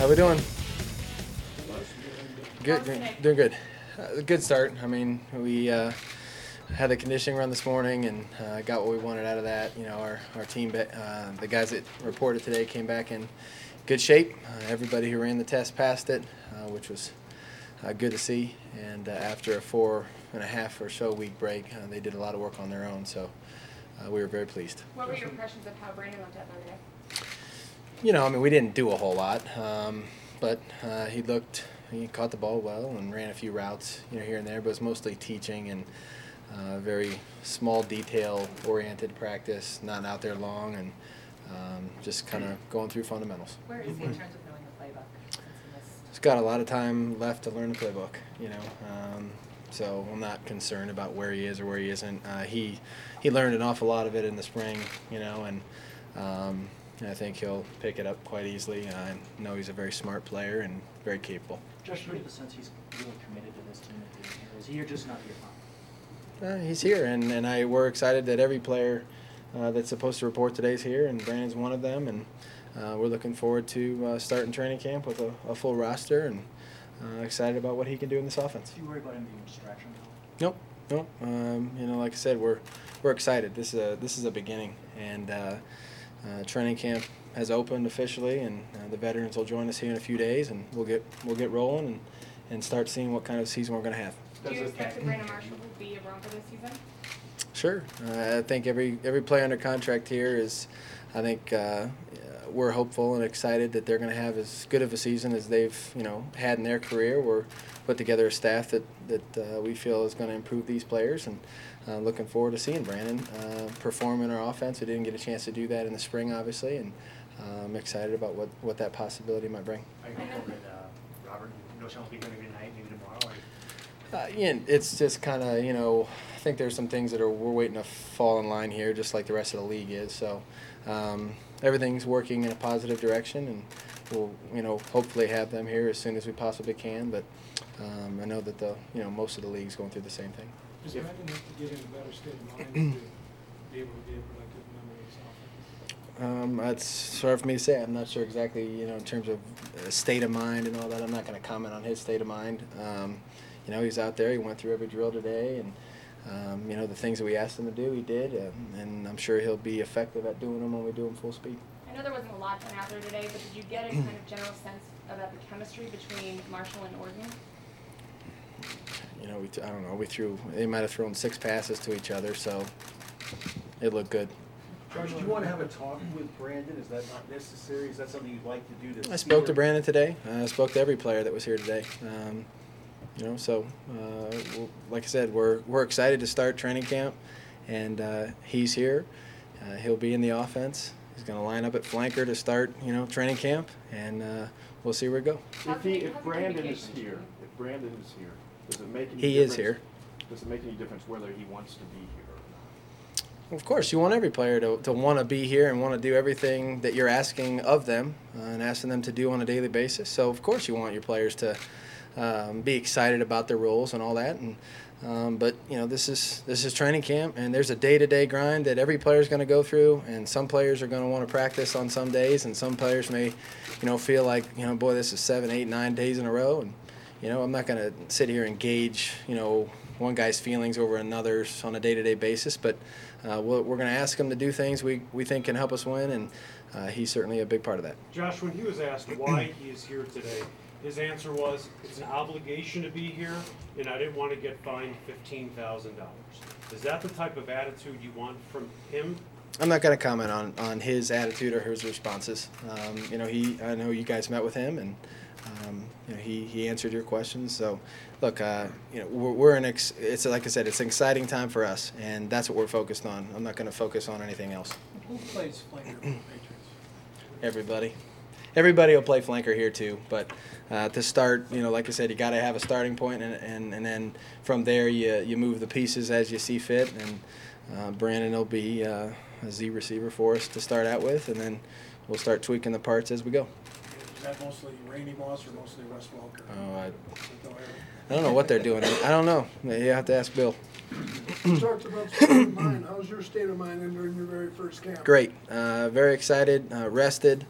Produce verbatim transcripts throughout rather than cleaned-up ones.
How we doing? Good, good doing good. Uh, good start. I mean, we uh, had the conditioning run this morning and uh, got what we wanted out of that. You know, our our team, uh, the guys that reported today came back in good shape. Uh, everybody who ran the test passed it, uh, which was uh, good to see. And uh, after a four and a half or so week break, uh, they did a lot of work on their own. So uh, we were very pleased. What were your impressions of how Brandon looked at the other day? You know, I mean, we didn't do a whole lot, um, but uh, he looked, he caught the ball well and ran a few routes, you know, here and there, but it was mostly teaching and uh, very small detail-oriented practice, not out there long, and um, just kind of going through fundamentals. Where is he in terms of knowing the playbook? Since he missed? He's got a lot of time left to learn the playbook, you know, um, so I'm not concerned about where he is or where he isn't. Uh, he he learned an awful lot of it in the spring, you know, and um, I think he'll pick it up quite easily. I know he's a very smart player and very capable. Josh, do you have the sense he's really committed to this team and being here? Is he here just not here fun? Uh, he's here, and, and I we're excited that every player uh, that's supposed to report today is here, and Brandon's one of them, and uh, we're looking forward to uh, starting training camp with a, a full roster, and uh, excited about what he can do in this offense. Do you worry about him being a distraction at all? Nope, nope. Um, you know, like I said, we're we're excited. This is a this is a beginning, and uh, uh, training camp has opened officially, and uh, the veterans will join us here in a few days, and we'll get we'll get rolling and, and start seeing what kind of season we're going to have. Do you expect that Brandon Marshall will be a Bronco this season? Sure. Uh, I think every every player under contract here is, I think uh, we're hopeful and excited that they're going to have as good of a season as they've you know had in their career. We're put together a staff that that uh, we feel is going to improve these players, and uh, looking forward to seeing Brandon uh, perform in our offense. We didn't get a chance to do that in the spring, obviously, and uh, I'm excited about what, what that possibility might bring. Are you hopeful that uh, Robert Noshon will be going to be tonight, maybe tomorrow? Or? Uh, yeah, it's just kind of, you know, I think there's some things that are we're waiting to fall in line here, just like the rest of the league is. So um, everything's working in a positive direction, and we'll, you know, hopefully have them here as soon as we possibly can. But um, I know that the, you know, most of the league's going through the same thing. Does Brandon have to get in a better state of mind to be able to be a productive member of this offense? Um, it's hard for me to say. I'm not sure exactly, you know, in terms of uh, state of mind and all that. I'm not going to comment on his state of mind. Um, you know, he's out there. He went through every drill today, and um, you know, the things that we asked him to do, he did, um, and I'm sure he'll be effective at doing them when we do them full speed. I know there wasn't a lot done out there today, but did you get a kind of general sense about the chemistry between Marshall and Oregon? You know, we t- I don't know. We threw. They might have thrown six passes to each other, so it looked good. Josh, do you want to have a talk with Brandon? Is that not necessary? Is that something you'd like to do? To I spoke to Brandon today. I spoke to every player that was here today. Um, you know, so uh, we'll, like I said, we're we're excited to start training camp, and uh, he's here. Uh, he'll be in the offense. He's going to line up at flanker to start, you know, training camp, and uh, we'll see where we go. If, he, if Brandon is here, if Brandon is here, does it make any He difference? is here. Does it make any difference whether he wants to be here or not? Of course, you want every player to, to want to be here and want to do everything that you're asking of them uh, and asking them to do on a daily basis. So, of course, you want your players to um, be excited about their roles and all that. And um, but you know, this is this is training camp, and there's a day-to-day grind that every player is going to go through. And some players are going to want to practice on some days, and some players may, you know, feel like, you know, boy, this is seven, eight, nine days in a row. And you know, I'm not going to sit here and gauge, you know, one guy's feelings over another's on a day-to-day basis, but uh, we're, we're going to ask him to do things we, we think can help us win, and uh, he's certainly a big part of that. Josh, when he was asked why he is here today, his answer was, it's an obligation to be here, and I didn't want to get fined fifteen thousand dollars. Is that the type of attitude you want from him? I'm not going to comment on, on his attitude or his responses. Um, you know, he I know you guys met with him, and um, you know, he, he answered your questions. So, look, uh, you know, we're, we're in ex- it's like I said, it's an exciting time for us, and that's what we're focused on. I'm not going to focus on anything else. Who plays flanker for the Patriots? Everybody. Everybody will play flanker here too, but uh, to start, you know, like I said, you got to have a starting point, and, and and then from there you you move the pieces as you see fit. And uh, Brandon will be uh, a Z receiver for us to start out with, and then we'll start tweaking the parts as we go. Is that mostly Randy Moss or mostly Wes Welker? Oh, I, I don't know what they're doing. I don't know. You have to ask Bill. You talked about state of mind. How's your state of mind during your very first camp? Great. Uh, very excited, uh, rested.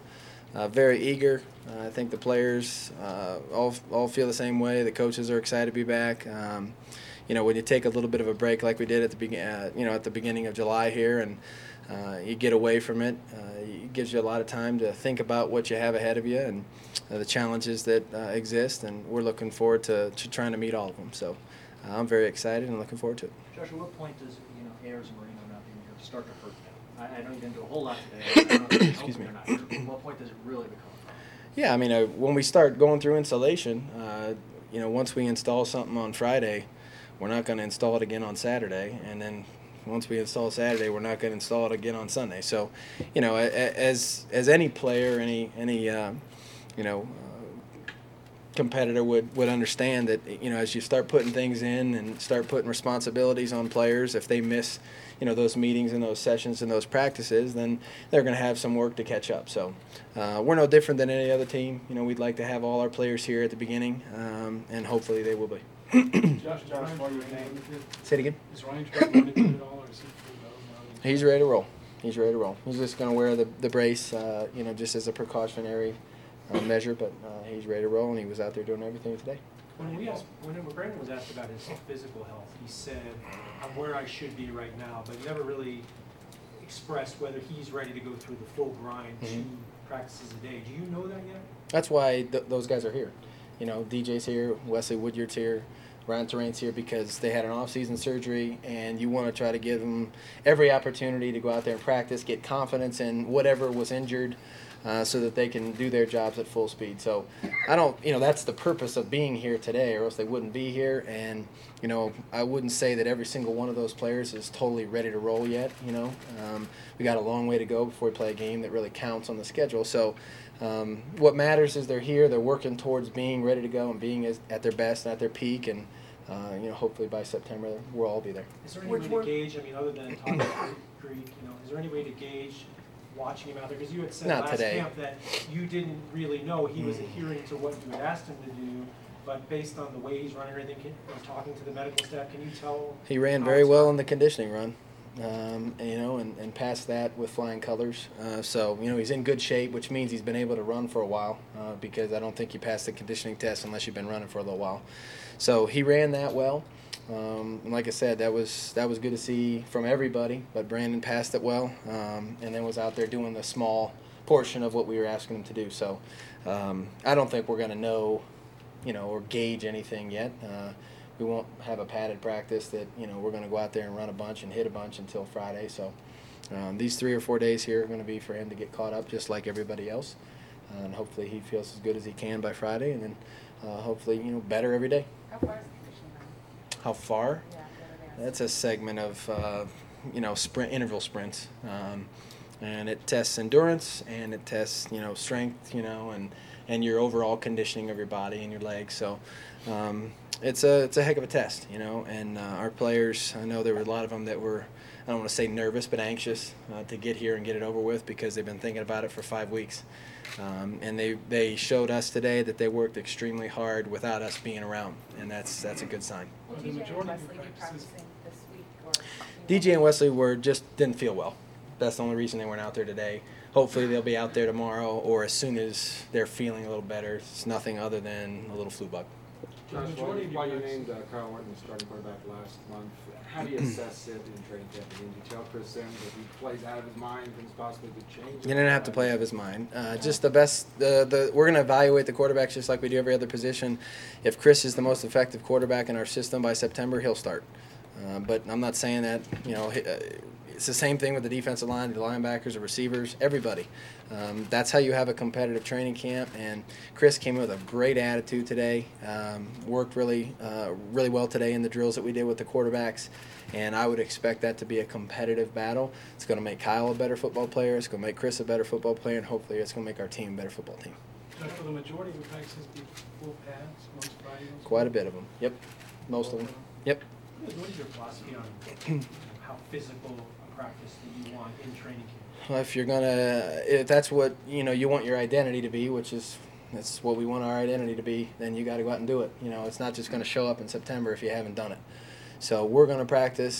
uh, very eager. Uh, I think the players uh, all all feel the same way. The coaches are excited to be back. Um, you know, when you take a little bit of a break like we did at the begin, uh, you know, at the beginning of July here, and uh, you get away from it, uh, it gives you a lot of time to think about what you have ahead of you and uh, the challenges that uh, exist. And we're looking forward to, to trying to meet all of them. So uh, I'm very excited and looking forward to it. Joshua, what point does, you know, Ayers and Marino not being here start to hurt them? I, I know you didn't do a whole lot today. I don't know if it's Excuse helping me. or not. At what point does it really become a problem? Yeah, I mean, uh, when we start going through installation, uh, you know, once we install something on Friday, we're not going to install it again on Saturday, and then once we install Saturday, we're not going to install it again on Sunday. So, you know, a- a- as as any player, any any uh, you know uh, competitor would would understand that, you know, as you start putting things in and start putting responsibilities on players, if they miss, you know, those meetings and those sessions and those practices, then they're going to have some work to catch up. So uh, we're no different than any other team. You know, we'd like to have all our players here at the beginning, um, and hopefully they will be. Josh, Josh, while you're named, Say it again. is Ryan Tripp limited at all, or is he full go now? He's ready to roll. He's ready to roll. He's just going to wear the, the brace, uh, you know, just as a precautionary uh, measure, but uh, he's ready to roll, and he was out there doing everything today. When we asked, when Brandon was asked about his physical health, he said, "I'm where I should be right now," but he never really expressed whether he's ready to go through the full grind, Mhm. two practices a day. Do you know that yet? That's why th- those guys are here. You know, D J's here, Wesley Woodyard's here, Ryan Terrain's here because they had an off-season surgery, and you want to try to give them every opportunity to go out there and practice, get confidence in whatever was injured, uh, so that they can do their jobs at full speed. So I don't, you know, that's the purpose of being here today, or else they wouldn't be here. And, you know, I wouldn't say that every single one of those players is totally ready to roll yet, you know. Um, we got a long way to go before we play a game that really counts on the schedule. So um, what matters is they're here, they're working towards being ready to go and being as, at their best and at their peak, and uh, you know, hopefully by September we'll all be there. Is there any Which way one- to gauge, I mean, other than talking to Greek, you know, is there any way to gauge watching him out there? Because you had said Not last today. camp that you didn't really know he was Mm. adhering to what you had asked him to do, but based on the way he's running everything, can- or talking to the medical staff, can you tell? He ran how very it's well going? in the conditioning run, um, and, you know, and, and passed that with flying colors. Uh, so, you know, he's in good shape, which means he's been able to run for a while, uh, because I don't think you pass the conditioning test unless you've been running for a little while. So he ran that well. Um, and like I said, that was that was good to see from everybody, but Brandon passed it well, um, and then was out there doing the small portion of what we were asking him to do. So um, I don't think we're going to know, you know, or gauge anything yet. Uh, we won't have a padded practice that, you know, we're going to go out there and run a bunch and hit a bunch until Friday. So um, these three or four days here are going to be for him to get caught up just like everybody else. Uh, and hopefully he feels as good as he can by Friday, and then uh, hopefully, you know, better every day. How far is the conditioning run? How far? Yeah, the other day. That's a segment of, uh, you know, sprint interval sprints, um, and it tests endurance and it tests, you know, strength, you know, and, and your overall conditioning of your body and your legs. So um, it's a it's a heck of a test, you know. And uh, our players, I know there were a lot of them that were, I don't want to say nervous, but anxious uh, to get here and get it over with because they've been thinking about it for five weeks. Um, and they, they showed us today that they worked extremely hard without us being around, and that's that's a good sign. Will Are D the J and majority of Wesley your be practices- practicing this week, or? D J and Wesley were just didn't feel well. That's the only reason they weren't out there today. Hopefully they'll be out there tomorrow or as soon as they're feeling a little better. It's nothing other than a little flu bug. The Josh, majority while, of your while you practices- named uh, Kyle Orton starting quarterback last month, how do you assess it in training camp? Did you tell Chris Sims if he plays out of his mind, things possibly could change? He didn't have to play out of his mind. Uh, just the best. The, the we're going to evaluate the quarterbacks just like we do every other position. If Chris is the most effective quarterback in our system by September, he'll start. Uh, but I'm not saying that, you know, uh, it's the same thing with the defensive line, the linebackers, the receivers, everybody. Um, that's how you have a competitive training camp. And Chris came in with a great attitude today. Um, worked really, uh, really well today in the drills that we did with the quarterbacks. And I would expect that to be a competitive battle. It's going to make Kyle a better football player. It's going to make Chris a better football player, and hopefully, it's going to make our team a better football team. Josh, will the majority of your practices be full pads, most valuable? Quite a bit of them. Yep, most of them. Yep. What is your philosophy on you know, how physical a practice that you want in training camp? Well, if you're gonna, if that's what you know, you want your identity to be, which is that's what we want our identity to be, then you got to go out and do it. You know, it's not just going to show up in September if you haven't done it. So we're going to practice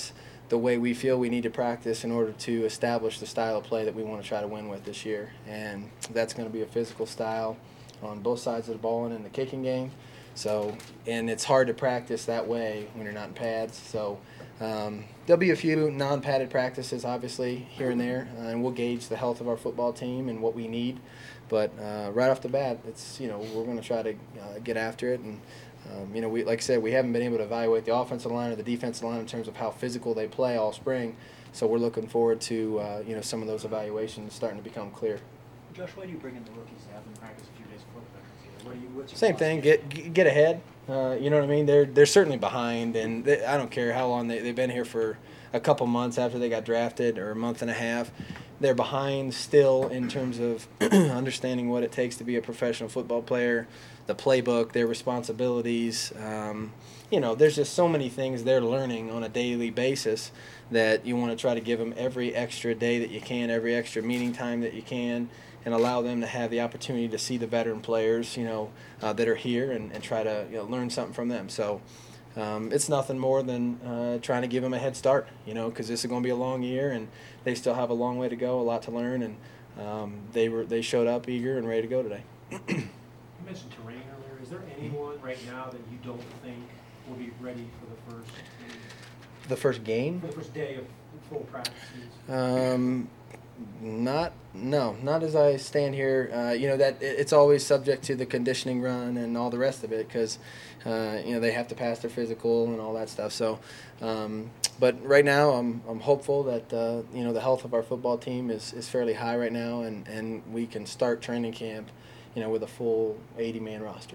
the way we feel we need to practice in order to establish the style of play that we want to try to win with this year. And that's going to be a physical style on both sides of the ball and in the kicking game. So, and it's hard to practice that way when you're not in pads. So um, there'll be a few non-padded practices, obviously, here and there, uh, and we'll gauge the health of our football team and what we need. But uh, right off the bat, it's, you know, we're going to try to uh, get after it. And, um, you know, we like I said, we haven't been able to evaluate the offensive line or the defensive line in terms of how physical they play all spring. So we're looking forward to, uh, you know, some of those evaluations starting to become clear. Josh, why do you bring in the rookies to have them practice a few days before the veterans season? What do you, what's your Same thing. Get get ahead. Uh, you know what I mean? They're they're certainly behind, and they, I don't care how long they they've been here for a couple months after they got drafted, or a month and a half. They're behind still in terms of understanding what it takes to be a professional football player, the playbook, their responsibilities. Um, you know, there's just so many things they're learning on a daily basis that you want to try to give them every extra day that you can, every extra meeting time that you can, and allow them to have the opportunity to see the veteran players, you know, uh, that are here and, and try to, you know, learn something from them. So um, it's nothing more than uh, trying to give them a head start, you know, because this is going to be a long year and they still have a long way to go, a lot to learn, and um, they were they showed up eager and ready to go today. You mentioned terrain earlier. Is there anyone right now that you don't think will be ready for the first The first game? for the first day of full practices? Um, not no, not as I stand here. Uh, you know that it, it's always subject to the conditioning run and all the rest of it, because uh, you know they have to pass their physical and all that stuff. So, um, but right now I'm I'm hopeful that uh, you know the health of our football team is, is fairly high right now, and, and we can start training camp, you know, with a full eighty man roster.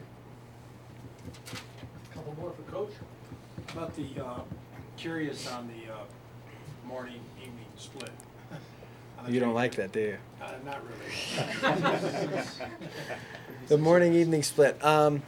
Couple more for Coach. About the, uh, curious on the uh, morning, evening split. On the You don't training like camp. that, do you? Uh, not really. The morning evening split. Um,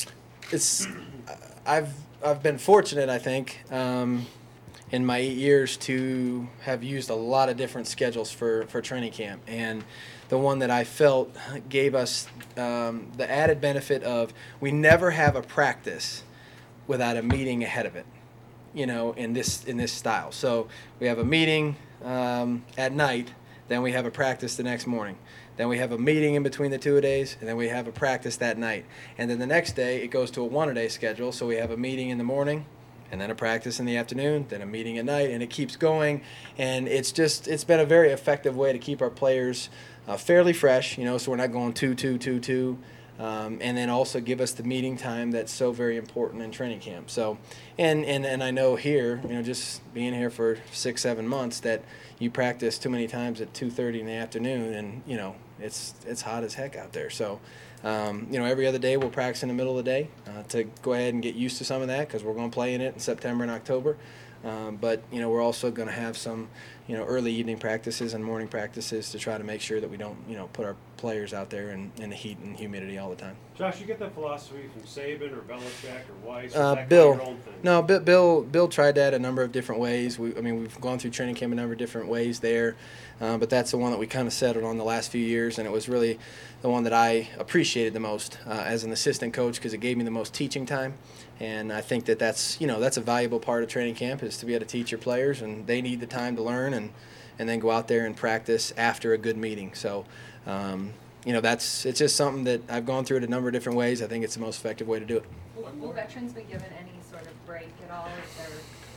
it's I've I've been fortunate, I think, um, in my eight years to have used a lot of different schedules for, for training camp, and the one that I felt gave us um, the added benefit of we never have a practice without a meeting ahead of it, you know, in this in this style. So we have a meeting um, at night, then we have a practice the next morning. Then we have a meeting in between the two days, and then we have a practice that night. And then the next day, it goes to a one-a-day schedule, so we have a meeting in the morning, and then a practice in the afternoon, then a meeting at night, and it keeps going. And it's just, it's been a very effective way to keep our players uh, fairly fresh, you know, so we're not going two, two, two, two. Um, and then also give us the meeting time that's so very important in training camp. So, and, and, and I know here, you know, just being here for six, seven months, that you practice too many times at two thirty in the afternoon, and, you know, it's it's hot as heck out there. So, um, you know, every other day we'll practice in the middle of the day uh, to go ahead and get used to some of that, because we're going to play in it in September and October. Um, but, you know, we're also going to have some, you know, early evening practices and morning practices to try to make sure that we don't, you know, put our players out there in, in the heat and humidity all the time. Josh, you get that philosophy from Saban or Belichick or Weiss? Or Uh, is that Bill, kind of your own thing? no, Bill, Bill, Bill tried that a number of different ways. We, I mean, we've gone through training camp a number of different ways there, uh, but that's the one that we kind of settled on the last few years, and it was really the one that I appreciated the most uh, as an assistant coach, because it gave me the most teaching time. And I think that that's, you know, that's a valuable part of training camp, is to be able to teach your players, and they need the time to learn and, and then go out there and practice after a good meeting. So, um, you know, that's, it's just something that I've gone through it a number of different ways. I think it's the most effective way to do it. Will, will veterans be given any sort of break at all if they're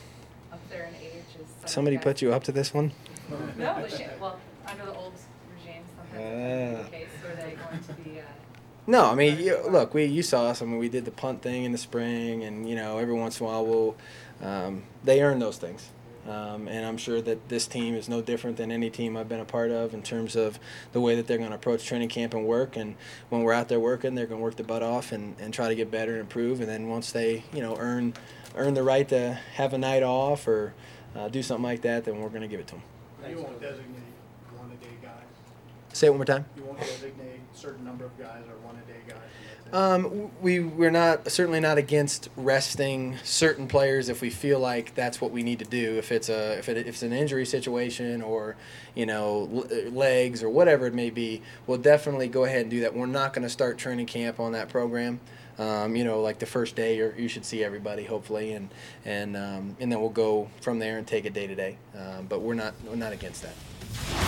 up there in age? As some Somebody guys- put you up to this one? No, the sh- well, under the old regimes, sometimes Ah. it's the case where they're going to be. Uh, No, I mean, you, look, we you saw us. I mean, we did the punt thing in the spring, and you know, every once in a while, we'll um, they earn those things, um, and I'm sure that this team is no different than any team I've been a part of in terms of the way that they're going to approach training camp and work. And when we're out there working, they're going to work their butt off and, and try to get better and improve. And then once they, you know, earn earn the right to have a night off or uh, do something like that, then we're going to give it to them. You won't designate one-a-day guys? Say it one more time. You won't designate a certain number of guys or one-a-day guys? and that's it? Um, we we're not certainly not against resting certain players if we feel like that's what we need to do. If it's a if, it, if it's an injury situation or you know l- legs or whatever it may be, we'll definitely go ahead and do that. We're not going to start training camp on that program. um, you know, like the first day, you're, you should see everybody hopefully, and and um, and then we'll go from there and take it day to day. Um, But we're not we're not against that.